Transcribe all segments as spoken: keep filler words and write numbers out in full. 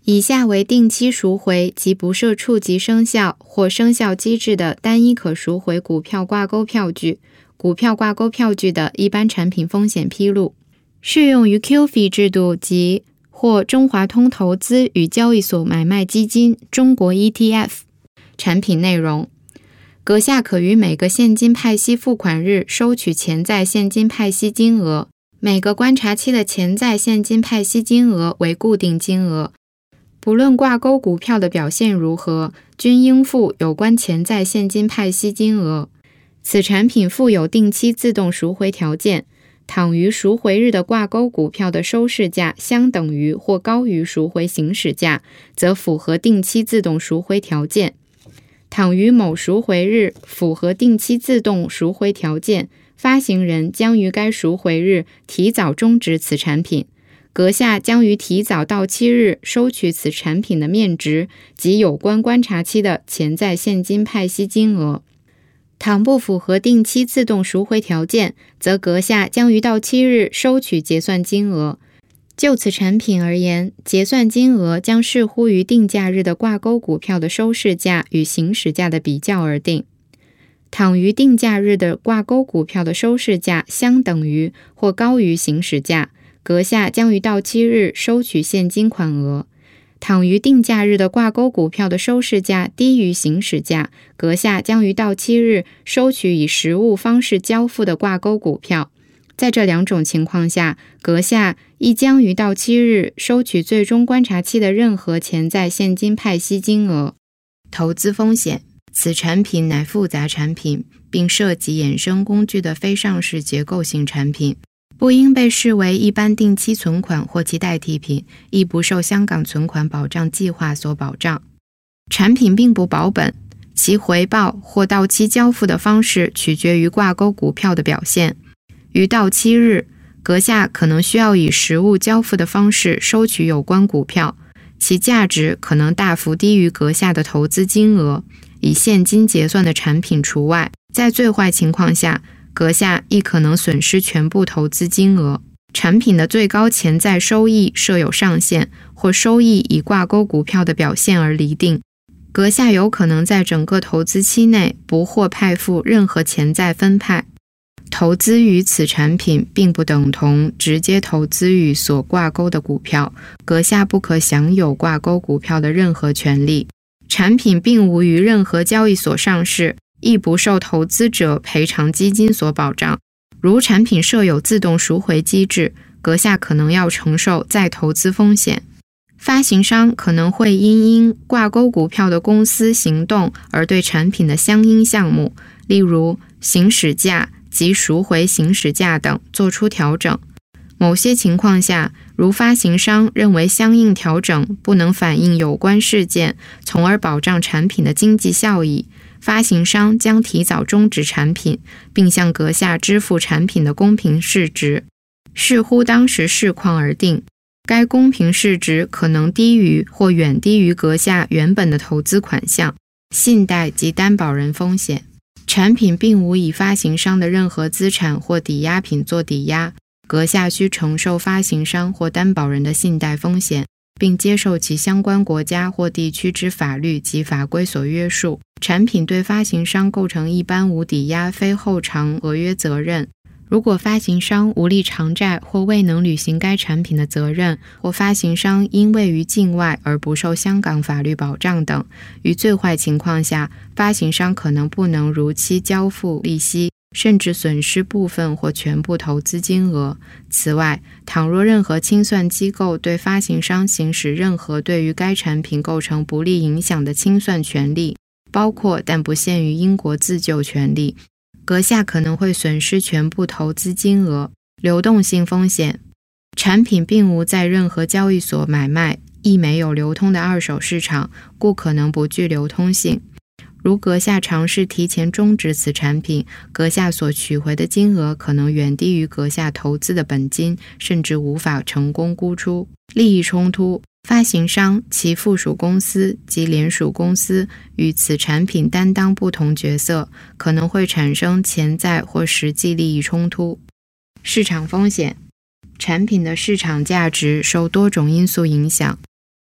以下为定期赎回及不设触及生效或生效机制的单一可赎回股票挂钩票据、股票挂钩票据的一般产品风险披露，适用于 Q F I 制度及或中华通投资与交易所买卖基金中国 E T F。 产品内容：阁下可于每个现金派息付款日收取潜在现金派息金额，每个观察期的潜在现金派息金额为固定金额，不论挂钩股票的表现如何，均应付有关潜在现金派息金额。此产品附有定期自动赎回条件，倘于赎回日的挂钩股票的收市价相等于或高于赎回行使价，则符合定期自动赎回条件。倘于某赎回日符合定期自动赎回条件，发行人将于该赎回日提早终止此产品，阁下将于提早到期日收取此产品的面值及有关观察期的潜在现金派息金额。倘不符合定期自动赎回条件，则阁下将于到期日收取结算金额。就此产品而言，结算金额将视乎于定价日的挂钩股票的收市价与行使价的比较而定。倘于定价日的挂钩股票的收市价相等于或高于行使价，阁下将于到期日收取现金款额。倘于定价日的挂钩股票的收市价低于行使价，阁下将于到期日收取以实物方式交付的挂钩股票。在这两种情况下，阁下亦将于到期日收取最终观察期的任何潜在现金派息金额。投资风险：此产品乃复杂产品，并涉及衍生工具的非上市结构性产品，不应被视为一般定期存款或其代替品，亦不受香港存款保障计划所保障。产品并不保本，其回报或到期交付的方式取决于挂钩股票的表现。于到期日，阁下可能需要以实物交付的方式收取有关股票，其价值可能大幅低于阁下的投资金额，以现金结算的产品除外。在最坏情况下，阁下亦可能损失全部投资金额。产品的最高潜在收益设有上限，或收益以挂钩股票的表现而厘定。阁下有可能在整个投资期内不获派付任何潜在分派。投资于此产品并不等同直接投资于所挂钩的股票，阁下不可享有挂钩股票的任何权利。产品并无于任何交易所上市，亦不受投资者赔偿基金所保障。如产品设有自动赎回机制，阁下可能要承受再投资风险。发行商可能会因因挂钩股票的公司行动而对产品的相应项目，例如行使价及赎回行使价等做出调整。某些情况下，如发行商认为相应调整不能反映有关事件，从而保障产品的经济效益，发行商将提早终止产品，并向阁下支付产品的公平市值，视乎当时市况而定。该公平市值可能低于或远低于阁下原本的投资款项。信贷及担保人风险：产品并无以发行商的任何资产或抵押品做抵押，阁下需承受发行商或担保人的信贷风险，并接受其相关国家或地区之法律及法规所约束。产品对发行商构成一般无抵押非后偿违约责任。如果发行商无力偿债或未能履行该产品的责任，或发行商因位于境外而不受香港法律保障等，于最坏情况下，发行商可能不能如期交付利息，甚至损失部分或全部投资金额。此外，倘若任何清算机构对发行商行使任何对于该产品构成不利影响的清算权利，包括但不限于英国自救权利，阁下可能会损失全部投资金额。流动性风险：产品并无在任何交易所买卖，亦没有流通的二手市场，故可能不具流通性。如阁下尝试提前终止此产品，阁下所取回的金额可能远低于阁下投资的本金，甚至无法成功估出。利益冲突：发行商、其附属公司及联属公司与此产品担当不同角色，可能会产生潜在或实际利益冲突。市场风险：产品的市场价值受多种因素影响，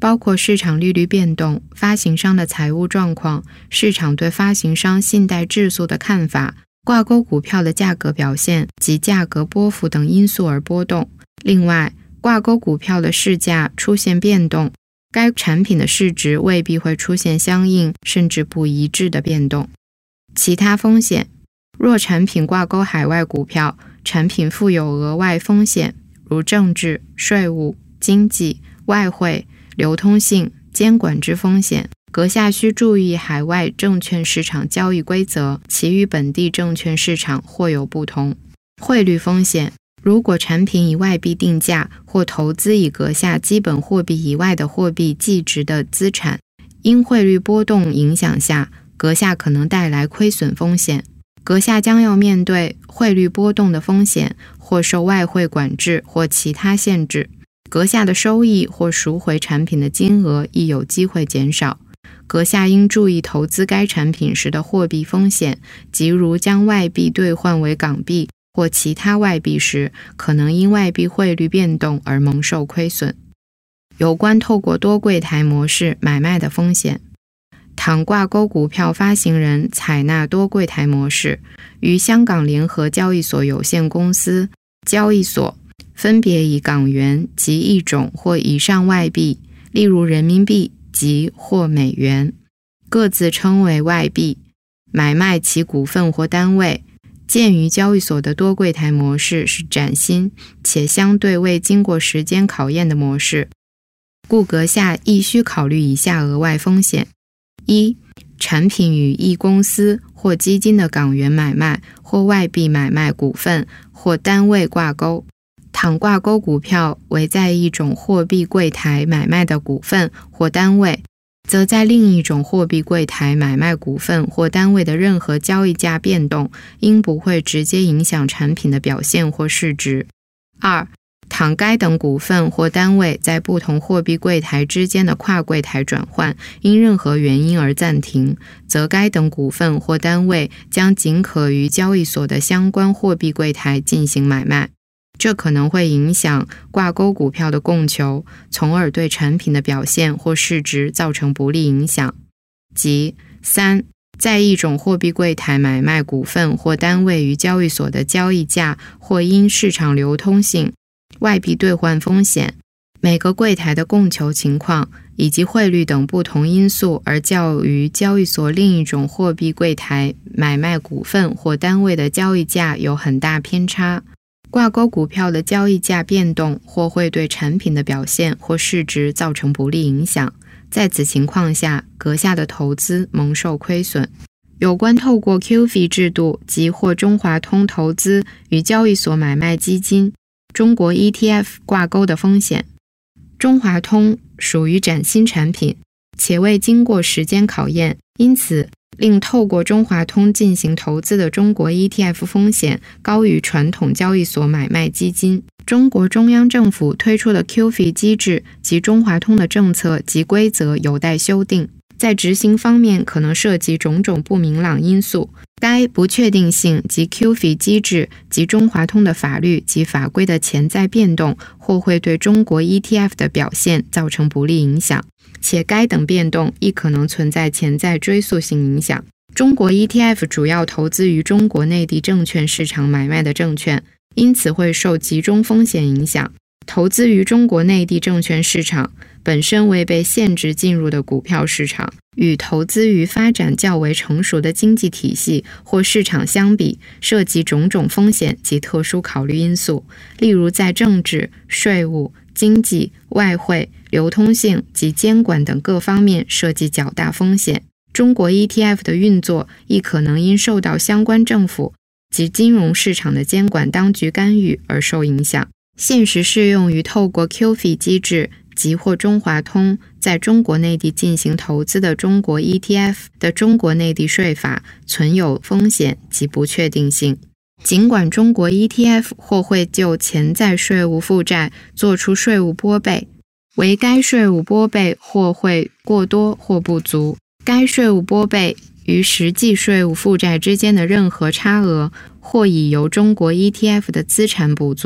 包括市场利率变动、发行商的财务状况、市场对发行商信贷质素的看法、挂钩股票的价格表现及价格波幅等因素而波动。另外，挂钩股票的市价出现变动，该产品的市值未必会出现相应甚至不一致的变动。其他风险，若产品挂钩海外股票，产品负有额外风险，如政治、税务、经济、外汇、流通性、监管之风险，阁下需注意海外证券市场交易规则，其与本地证券市场或有不同。汇率风险，如果产品以外币定价或投资以阁下基本货币以外的货币计值的资产，因汇率波动影响下，阁下可能带来亏损风险。阁下将要面对汇率波动的风险，或受外汇管制或其他限制。阁下的收益或赎回产品的金额亦有机会减少。阁下应注意投资该产品时的货币风险，即如将外币兑换为港币或其他外币时，可能因外币汇率变动而蒙受亏损。有关透过多柜台模式买卖的风险，倘挂钩股票发行人采纳多柜台模式，于香港联合交易所有限公司交易所分别以港元及一种或以上外币，例如人民币及或美元，各自称为外币，买卖其股份或单位。鉴于交易所的多柜台模式是崭新且相对未经过时间考验的模式，故阁下亦需考虑以下额外风险：一、产品与一公司或基金的港元买卖或外币买卖股份或单位挂钩。倘挂钩股票为在一种货币柜台买卖的股份或单位，则在另一种货币柜台买卖股份或单位的任何交易价变动，应不会直接影响产品的表现或市值。二、倘该等股份或单位在不同货币柜台之间的跨柜台转换因任何原因而暂停，则该等股份或单位将仅可于交易所的相关货币柜台进行买卖。这可能会影响挂钩股票的供求，从而对产品的表现或市值造成不利影响。即三、在一种货币柜台买卖股份或单位于交易所的交易价或因市场流通性、外币兑换风险、每个柜台的供求情况以及汇率等不同因素而较于交易所另一种货币柜台买卖股份或单位的交易价有很大偏差。挂钩股票的交易价变动或会对产品的表现或市值造成不利影响，在此情况下，阁下的投资蒙受亏损。有关透过 Q F I 制度及或中华通投资与交易所买卖基金、中国 E T F 挂钩的风险，中华通属于崭新产品，且未经过时间考验，因此令透过中华通进行投资的中国 E T F 风险高于传统交易所买卖基金。中国中央政府推出的 Q F I 机制及中华通的政策及规则有待修订，在执行方面可能涉及种种不明朗因素。该不确定性及 Q F I 机制及中华通的法律及法规的潜在变动，或会对中国 E T F 的表现造成不利影响，且该等变动亦可能存在潜在追溯性影响。中国 E T F 主要投资于中国内地证券市场买卖的证券，因此会受集中风险影响。投资于中国内地证券市场本身为被限制进入的股票市场，与投资于发展较为成熟的经济体系或市场相比，涉及种种风险及特殊考虑因素，例如在政治、税务、经济、外汇、流通性及监管等各方面涉及较大风险。中国 E T F 的运作亦可能因受到相关政府及金融市场的监管当局干预而受影响。现时适用于透过 Q F I 机制及或中华通在中国内地进行投资的中国 E T F 的中国内地税法存有风险及不确定性。尽管中国 E T F 或会就潜在税务负债做出税务拨备，为该税务拨备或会过多或不足，该税务拨备与实际税务负债之间的任何差额，或已由中国 E T F 的资产补足，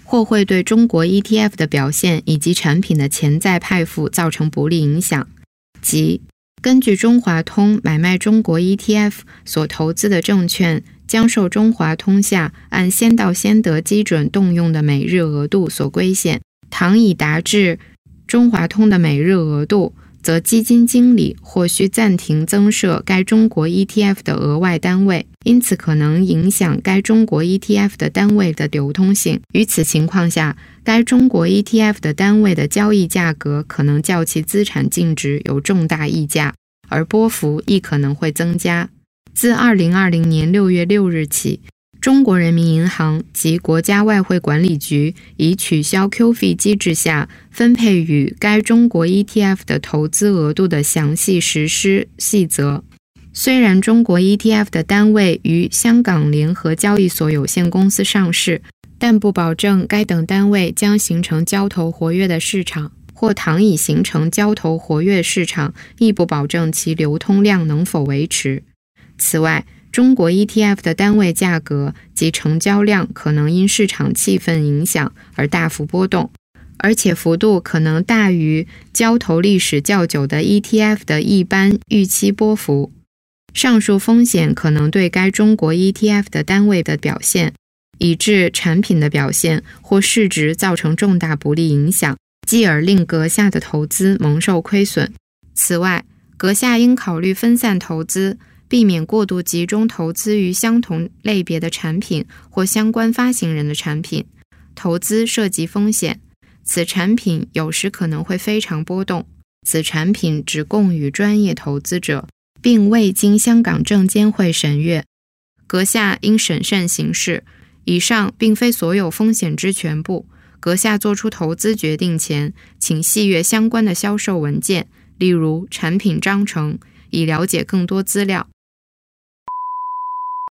或会对中国 E T F 的表现以及产品的潜在派付造成不利影响，即根据中华通买卖中国 E T F 所投资的证券将受中华通下按先到先得基准动用的每日额度所规限，倘已达至中华通的每日额度，则基金经理或需暂停增设该中国 E T F 的额外单位，因此可能影响该中国 E T F 的单位的流通性。于此情况下，该中国 E T F 的单位的交易价格可能较其资产净值有重大溢价，而波幅亦可能会增加。自二零二零年六月六日起，中国人民银行及国家外汇管理局已取消 Q F I 机制下分配与该中国 E T F 的投资额度的详细实施细则。虽然中国 E T F 的单位于香港联合交易所有限公司上市，但不保证该等单位将形成交投活跃的市场，或倘已形成交投活跃市场，亦不保证其流通量能否维持。此外，中国 E T F 的单位价格及成交量可能因市场气氛影响而大幅波动，而且幅度可能大于交投历史较久的 E T F 的一般预期波幅。上述风险可能对该中国 E T F 的单位的表现，以致产品的表现或市值造成重大不利影响，继而令阁下的投资蒙受亏损。此外，阁下应考虑分散投资，避免过度集中投资于相同类别的产品或相关发行人的产品。投资涉及风险，此产品有时可能会非常波动，此产品只供予专业投资者，并未经香港证监会审阅。阁下应审慎行事。以上并非所有风险之全部，阁下做出投资决定前，请细阅相关的销售文件，例如产品章程，以了解更多资料。